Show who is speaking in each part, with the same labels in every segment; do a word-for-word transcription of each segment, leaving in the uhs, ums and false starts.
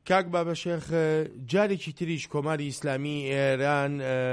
Speaker 1: کاک بابە شێخ جارێکی تریش کۆماری ئیسلامی ئێران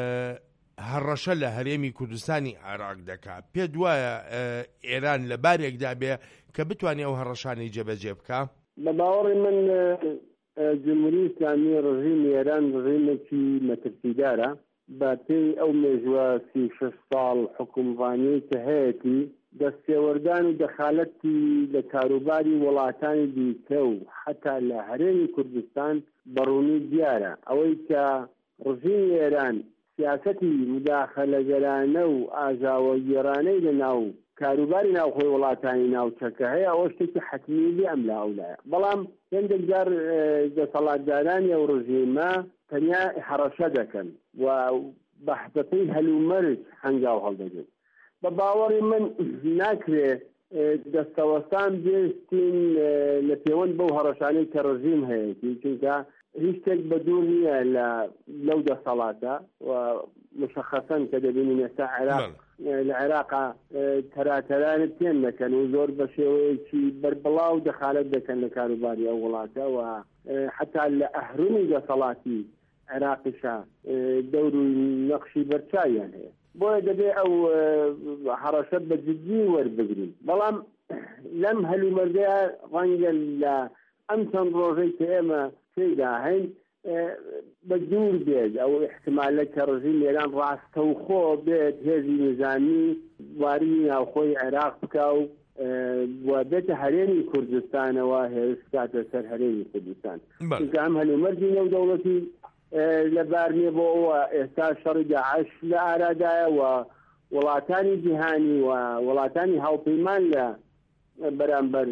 Speaker 1: هەڕەشە لە هەرێمی کوردستانی عێراق دەکات. پێ دوایە ئێران لە بارێکدا بێ کە بتوانێت ئەو هەڕەشانەی جێبەجێ بکە؟
Speaker 2: بە باوەڕی من جمهوری ئیسلامی ڕژیمی ئێران ڕژیمێکی مەترسیدارە بە پێی ئەو مێژووە سی شەش ساڵ حکومڕانی کە هەیەی دەستێوەردان و دەخالەتی لە کاروباری وڵاتانی دیکە و حتا لە هەرێمی کوردستان بەڕوونی دیارە ئەوەی کە ڕژیمی ئێران سیاسەتی مداخەلەگەرانە و ئاژاوەگێڕانەی لە ناو کاروباری ناوخۆی وڵاتانی ناوچەکە هەیە ئەوە شتێکی حتمی ئەم لا ئەولایە. بەڵام هێندێک جار دەسەڵاتدارانی ئەو ڕژیمە تەنیا هەڕەشە دەکەن و بەحثەکەی هەلومەرج هەنگاو هەڵدەگرن. بە باوەڕی من ناکرێ دەستەوەستان بێستین لە پەیوەند بەو هەڕەشانەی کە ڕژیم هەیەی، چونکە هیچ شتێک بە دوور نییە لە لەو دەسەڵاتە و مشخەسەن کە دەبینین ئێستا عێراق لە عێراقا تەراتەرانت پێن دەکەن و زۆر بە شێوەیەکی بەربڵاو دەخالەت دەکەن لە کاروباری ئەو وڵاتە و حتا لە ئەهرومی دەسەڵاتی عێراقیشا دەور و نەقشی بەرچاویان هەیە. بۆیە دەبێ ئەو هەڕەشە بە جدی وەربگرین. بەڵام لەم هەلومەرجەیە ڕەنگە لە ئەم چەند ڕۆژەی کە ئێمە تێدا هەین بە دوور بێت ئەو احتمالە کە ڕژیم ئێران ڕاستەوخۆ بێت هێزی نظامی واری ناوخۆی عێراق بکە و بێتە هەرێمی کوردستانەوە هێرشکاتە سەر هەرێمی کوردستان. چونکە ئەم هەلومەرجی نێودەوڵەتی لەبار نیە بۆ ئەوە ئێستا شەڕی داعش لە ئارادایە و وڵاتانی جیهانی و وڵاتانی هاوپەیمان لە بەرامبەر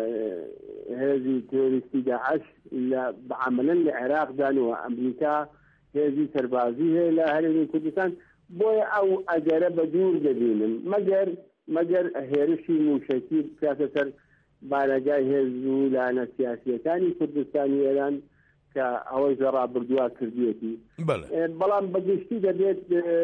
Speaker 2: هێزی تۆریستی داعش لە بەعەمەلەن لە عێراقدان و ئەمریکا هێزی سەربازی هەیە لە هەرێمی کوردستان. بۆیە ئەو ئەگەرە بە دوور دەبینن مەگەر مەگەر هێرشی موشەکی بکاتە سەر بارەگای هێز و لانە سیاسیەکانی کوردستانی ئێران کە ئەوەی ڕابردووە کردوێتی. بەڵام بەگشتی دەبێت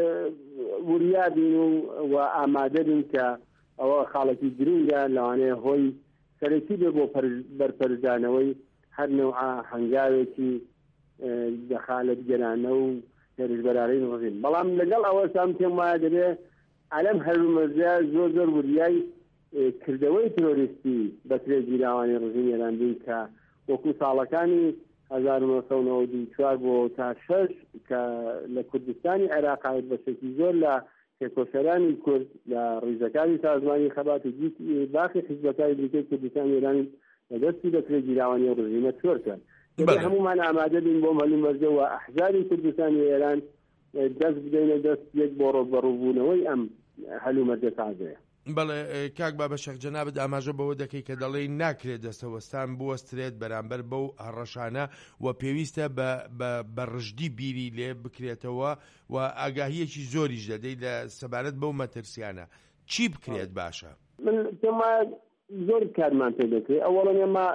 Speaker 2: وریابین و ئامادەبین کە ئەوە خاڵەتی گرنگە لەوانەیە هۆی سەرەکی بێ بۆ بەرپەرزانەوەی هەر نەوعە هەنگاوێکی دەخالەت گەرانە و هێرشبەراری ڕژیم. بەڵام لەگەڵ ئەوە سام پێم وایە دەبێ ئەلەم هەلومەرجە زۆر زۆر وریای کردەوەی تۆریستی بە ترێگیراوانی ڕژیم ئێران بین کە وەکو ساڵەکانی هەزار و نۆ سەد و نەوەدی چوار بۆ تا شەش کە لە کوردستانی عێراق بەشێکی زۆر لە تێکۆشەرانی کورد لە ڕیزەکانی سازمانی خەبات و باقی حیزبەکانی دیکەی کوردستانی ئێران لەدەستی دەکرێت گیراوانی ڕژیمە چۆرکەن. هەمومان ئامادە بین بۆ هەلومەرجە و ئەحزابی کوردستانی ئێران دەست بدەینە دەست یەک بۆ ڕۆبەڕووبوونەوەی ئەم هەلومەرجە تازەیە.
Speaker 1: بەڵێ کاک بابە شێخ جەنابەت ئاماژە بەوە دەکەی کە دەڵێ ناکرێت دەستەوەستان بوەسترێت بەرامبەر بەو هەڕەشانە و پێویستە بە ڕژدی بیری لێ بکرێتەوە و ئاگاهیەکی زۆریش دەدەی لە سەبارەت بەو مەترسیانە. چی بکرێت باشە؟
Speaker 2: من پێما زۆر کارمان پێ دەکرێت. ئەوەڵەن ئێمە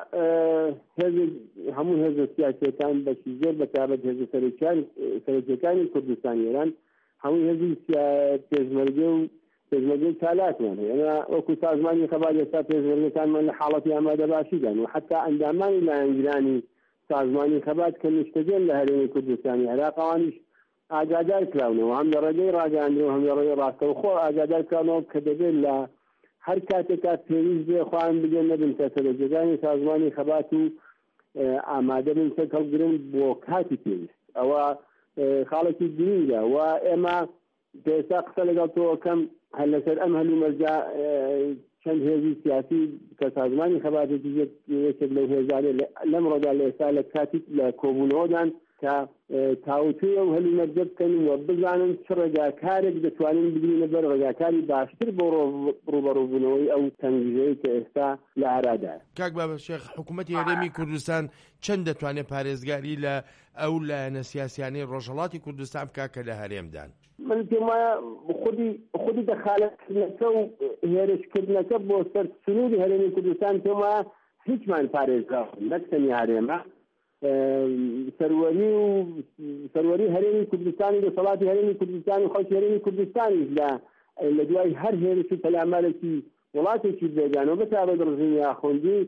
Speaker 2: هەموو هێزە سیاسیەکان بەشی زۆر بەتابەت هێزە سەرۆکیەکانی کوردستانی ئێران هەموو هێزی پێشمەرگێ و پێشمەرگەی چالاکمان هەیە. ئێمە وەکو سازمانی خەبات ئێستا پێشمەرگەکانمان لە حاڵەتی ئامادە باشیدان و حتا ئەندامانی لایەنگرانی سازمانی خەبات کە نیشتەجێن لە هەرێمی کوردستانی عێراق ئەوانیش ئاگادار کراونەوە هەم لە ڕێگەی ڕاگەاندنەوە هەم لە ڕێگەی ڕاستەوخۆ ئاگادار کراونەوە کە دەبێت لە هەر کاتێکا پێویست بێ خۆیان بگەن نەبن کە سەرۆکیەکانی سازمانی خەبات و ئامادە بن سەر هەڵگرن بۆ کاتی پێویست. ئەوە خاڵێکی گرنگە و ئێمە ئێستا قسە لەگەڵ تۆ کەم هەر لەسەر ئەم هەلومەرجە چەند هێزی سیاسی کە سازمانی خەباتێکی یەکێک لەو هێزانێ لەم ڕۆدا لە ئێستا لە کاتی لە کۆبوونەوەدان کە تاوتوی ئەو هەلومەرجە بکەن و بزانن چ ڕێگاکارێک دەتوانین بگرینە بەر ڕێگاکاری باشتر بۆ ڕوبەڕووبوونەوەی ئەو تەنگیژەیە کە ئێستا لە عێراقدایە.
Speaker 1: کاک بابە شێخ حکوومەتی هەرێمی کوردستان چەند دەتوانێت پارێزگاری لە ئەو لایەنە سیاسیانەی ڕۆژهەڵاتی کوردستان بکا کە لە هەرێمدان؟
Speaker 2: من پێم وایە خودی خودی دەخالەتکردنەکە و هێرشکردنەکە بۆ سەر سنووری هەرێمی کوردستان پێم وایە هیچمان پارێزراون نەک تەنیا هەرێمە سەروەری و سەروەری هەرێمی کوردستانی دەسەڵاتی هەرێمی کوردستانی و خەڵکی هەرێمی کوردستانی لە لە دوای هەر هێرش و پەلامارێکی وڵاتێکی بێگانەوە بەتابەت ڕژیمی ئاخوندی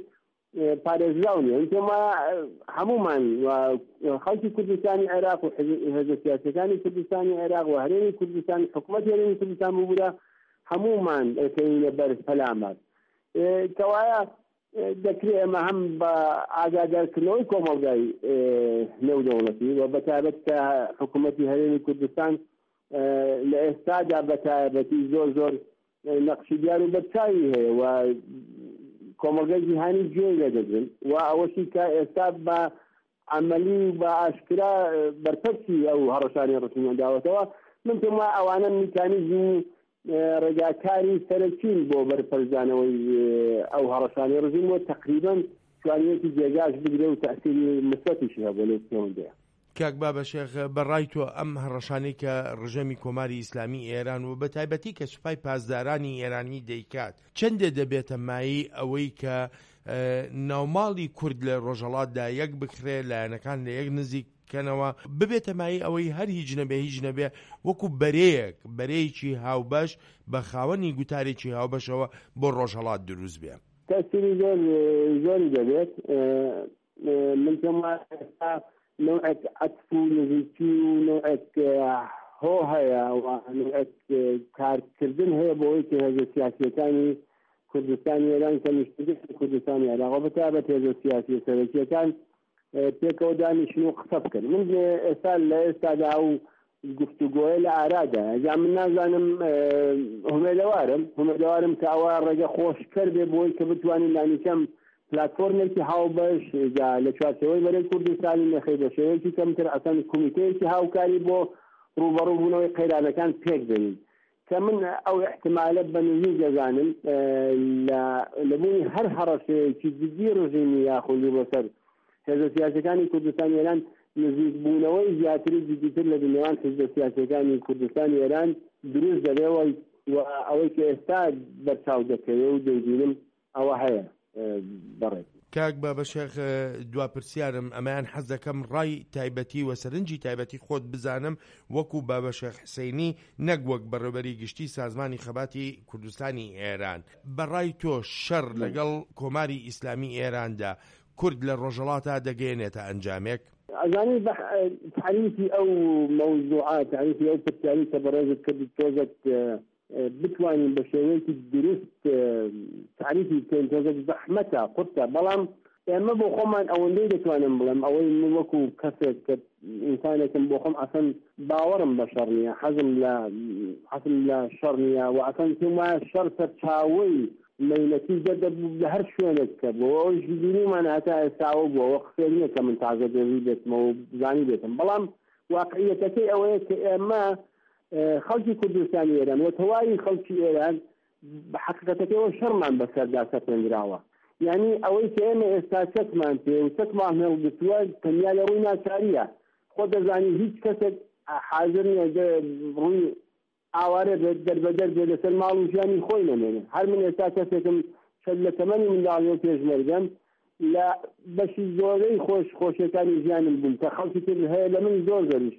Speaker 2: پارێزراونی ئەوما هەمومان خەڵکی کوردستانی عێراق و هێزە سیاسەکانی کوردستانی عێراق و هەرێمی کوردستان حکوومەت هەرێمی کوردستان بوورە هەمومان ئەکەینە بەر پەلامات کەوایە دەکرێت ئەمە هەم بە ئاگادارکردنەوەی کۆمەڵگای نێودەوڵەتی و بەتایبەت کە حکوومەتی هەرێمی کوردستان لە ئێستادا بەتایبەتی زۆر زۆر نەقشی دیار و بەرچاوی هەیە و کۆمەڵگای جیهانی گوێی لێ دەگرن و ئەوەشی کە ئێستا بە عملی و بە ئاشکرا بەرپەرچی ئەو هەڕەشانی ڕسمیان داوەتەوە من پێم وایە ئەوانە میکانیزمی ڕێگاکاری سەرەکین بۆ بەرپەرزانەوەی ئەو هەڕەشانی ڕژیم و تقریبا توانیەتی جێگاش بگرێ و تەسیری مثبەتیشی هەبوو لێ پێوەندەیە.
Speaker 1: کاک بابەشێخ بەڕای تۆ ئەم هەڕەشانەی کە ڕژەمی کۆماری ئیسلامی ئێران و بە تایبەتی کە سوپای پاسدارانی ئێرانی دەیکات چەندێ دەبێتە مایی ئەوەی کە ناوماڵی کورد لە ڕۆژهەڵاتدا یەک بکرێ لایەنەکان لە یەک نزیککەنەوە ببێتە مایی ئەوەی هەر هیچ نەبێ هیچ نەبێ وەکو بەرەیەک بەرەیەکی هاوبەش بە خاوەنی گوتارێکی هاوبەشەوە بۆ ڕۆژهەڵات دروست بێ.
Speaker 2: تەسیری زۆر زۆری دەبێت. من پێم وایە نوعك عطف نزیکی و نوعك هۆ هەیە و نوعك کارکردن هەیە بۆەوەی کە هێزە سیاسیەکانی کوردستانی ئێران کە نیشتگەشتی کوردستانی عێراق و بەتایبەت هێزە سیاسی سەرەکیەکان پێکەوە دانیشتن و قسە بکەن. من ئێستا لە ئێستادا و گفتوگۆیە لە ئارادا ئەجا من نازانم هومێدەوارم هومێدەوارم کە ئەوە ڕێگە خۆشکەر بێ بۆی کە بتوانین دانیشەم پلاتفۆرمێکی هاوبەش لە چوارچەوەی بەرەی کوردستانی نەخێ بە شێوەیەکی کەمتر ئەسان کۆمیتەیەکی هاوکاری بۆ ڕوبەڕووبوونەوەی قەیرانەکان پێک دەنین کە من ئەو احتمالە بە نزیک دەزانم لە بوونی هەر هەڕەشەیەکی جدی ڕژیمی یاخودی بەسەر هێزە سیاسەکانی کوردستانی ئێران نزیک بوونەوەی زیاتری جدیتر لە نێوان هێزە سیاسەکانی کوردستانی ئێران دروست دەبێەوە و ئەوەی کە ئێستا بەرچاو دەکەوێت و دەیبینم ئەوە هەیە.
Speaker 1: کاک بابەشێخ دواپرسیارم ئەمەیان حەز دەکەم ڕای تایبەتی و سەرنجی تایبەتی خۆت بزانم وەکو بابەشێخ حسەینی نەک وەک بەڕێوەبەری گشتی سازمانی خەباتی کوردستانی ئێران بەڕای تۆ شەڕ لەگەڵ کۆماری ئیسلامی ئێراندا کورد لە ڕۆژهەڵاتە دەگەێنێتە ئەنجامێک؟
Speaker 2: ئەزانی تعریفی ئەو مەوضوعات تعریفی ئەو پرسیاری کە بەڕێزت کرد تۆزت بتوانین بە شێوەیەکی دروست تعریفی بکەین تۆزێک زەحمەتە قورتە بەڵام ئێمە بۆ خۆمان ئەوەندەی دەتوانم بڵێم ئەوەی من وەکو کەسێک کە ئینسانێکم بۆ خۆم ئەسەن باوەڕم بە شەڕ نییە حەزم لە حەزم لە شەڕ نییە و ئەسەن پێم وایە شەڕ سەرچاوەی مەیلەتی دەردەبوو لە هەر شوێنێک کە بۆ ئەوش بینیمان هەتا ئێستاوە بووەوە قسە نییە کە من تازە دەوی بێتمەوە و بزانی بێتم بەڵام واقعیەتەکەی ئەوەیە کە ئێمە خەڵکی کوردستانی ئێران و تەواوی خەڵکی ئێران بە حقیقەتەکەیەوە شەڕمان بەسەردا سەپێنراوە یعنی ئەوەی کە ئێمە ئێستا چەکمان پێ و چەکمان هەڵگرتووە تەنیا لە ڕووی ناچاریە خۆ دەزانی هیچ کەسێک حاضر نییە ڕووی ئاوارە دەربەدەر بێ لەسەر ماڵ و ژیانی خۆی نەمێنێ هەر من ئێستا کەسێکم شەد لە تەمەنی منداڵی و پێشمەرگەم لە بەشی زۆرەی خۆش خۆشیەکانی ژیانم بووم کە خەڵکی تر هەیە لە من زۆر دەریشت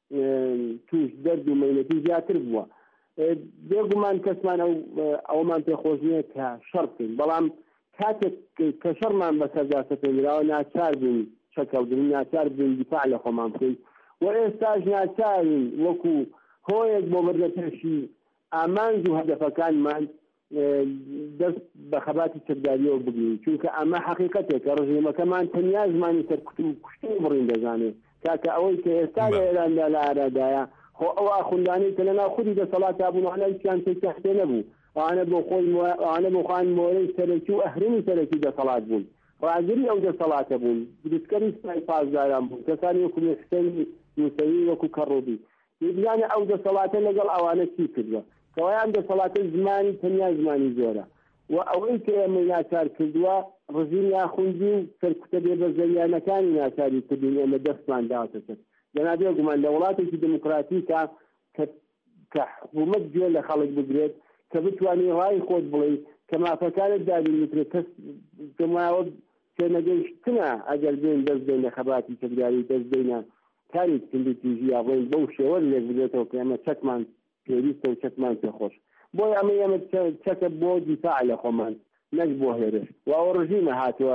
Speaker 2: توش دەرد و مەیلەتی زیاتر بووە بێگومان کەسمان ئەو ئەومان پێخۆش نییە کە شەڕ بکەین بەڵام کاتێک کە شەڕمان بەسەردا سەپێنراوە ناچار بووین چەکەوتن ناچار بووین دیفاع لە خۆمان بکەین و ئێستاش ناچارین وەکو هۆیەک بۆ بەردەپێشی ئامانج و هەدەفەکانمان دەست بە خەباتی چەکداریەوە بگرین چونکە ئەمە حەقیقەتێکە ڕژیمەکەمان تەنیا زمانی سەرکوت و کوشتن بڕین دەزانێت کاکە ئەوەی کە ئێستا لە ئێراندا لە ئارادایە خۆ ئەو ئاخوندانەی کە لەناو خودی دەسەڵاتە بوون ئەوانە هیچیان تێکتەحتێ نەبوو ئەوانە بۆ خۆی ئەوانە بۆ خۆیان مۆرەی سەرەکی و ئەهرەمی سەرەکی دەسەڵات بوون ڕاگری ئەو دەسەڵاتە بوون دروستکەری سوپای پاسداران بوون کەسانی وەکو مێحسەنی موسەوی وەکو کەڕۆبی بزانێ ئەو دەسەڵاتە لەگەڵ ئەوانە چی کردووە کەوایان دەسەڵاتە زمانی تەنیا زمانی زۆرە و ئەوەی کە ئێمە ناچار کردووە ڕژیم یاخوندی و سەرکوتە بێ بە زەریانەکانی ناچاری کردین ئێمە دەستمان داوەتە کرد لەنابێ گومان لە وڵاتێکی دموکراتیکە کە حکوومەت گوێ لە خەڵک بگرێت کە بتوانێت ڕای خۆت بڵێ کە مافەکانت دابینیترێت کەس کەماوە تێنەگەیشتنە ئەگەر بێن دەست دێن لە خەباتی چەکداری دەست دێنە کاری کندێکی ژیا بڵێن بەو شێوە لێک بدێتەوە کە ئێمە چەکمان پێویستە و چەکمان پێخۆش بۆی ئەمە ئێمە چەکە بۆ دیفاع لە خۆمان نەک بۆ هێرش و ئەو ڕژیمە هاتووە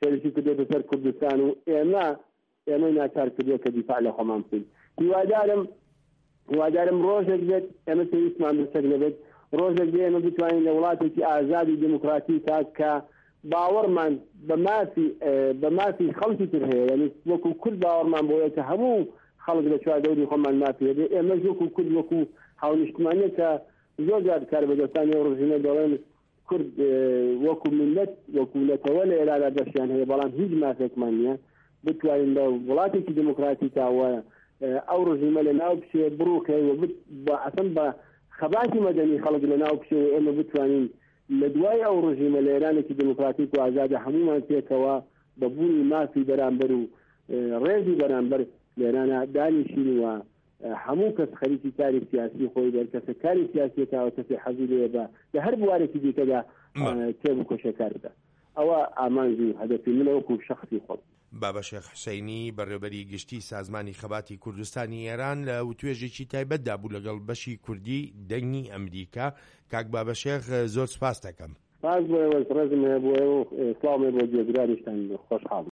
Speaker 2: سەرشی کردێتە سەر کوردستان و ئێمە ئێمە ناچار کردووە کە دیفاع لە خۆمان بکەین. هیوادارم هیوادارم ڕۆژێک بێت ئێمە پێویستمان بەسەر نەبێت، ڕۆژێک بێ ئێمە بتوانین لە وڵاتێکی ئازادی دموکراتی تاک کە باوەڕمان بە مافی بە مافی خەڵکی تر هەیە، یعنی وەکو کورد باوەڕمان بۆیە کە هەموو خەڵک لە چواردەوری خۆمان مافی هەبێ، ئێمەش وەکو کورد وەکو هاونیشتمانیە کە زۆر جار کاربەدەستانی ڕژینە دەڵێن کورد وەکو ملت وەکو وڵەتەوە لە ئێرادا دەشیان هەیە، بەڵام هیچ مافێکمان نییە بتوانین لە وڵاتێکی دموکراتی تاوە ئەو ڕژیمە لە ناو بچێ بڕووکەی و ئەسەن بە خەباتی مەدەنی خەڵک لە ناو بچێ و ئێمە بتوانین لە دوای ئەو ڕژیمە لە ئێرانێکی دموکراتیک و ئازادە هەمومان پێکەوە بە بوونی مافی بەرامبەر و ڕێزی بەرامبەر لە ئێرانە دانیشین و هەموو کەس خەریکی کاری سیاسی خۆی دەرکەسە کاری سیاسی تاوە کەسی حەزی لێ بە لە هەر بوارێکی دیکەدا تێبکۆشە کاردا. ئەوە ئامانجی و هەدەفی منە وەکو شەخصی خۆم.
Speaker 1: بابە شێخ حوسێنی بەڕێوەبەری گشتی سازمانی خەباتی کوردستانی ئێران لە وتوێژێکی تایبەتدا بوو لەگەڵ بەشی کوردی دەنگی ئەمریکا. کاک بابە شێخ زۆر سپاس دەکەم.
Speaker 2: سپاس بۆ ئێوە، ڕێزم هەیە بۆ ئێوە، سڵاوم بۆ جێگرانیشتان، خۆشحاڵم.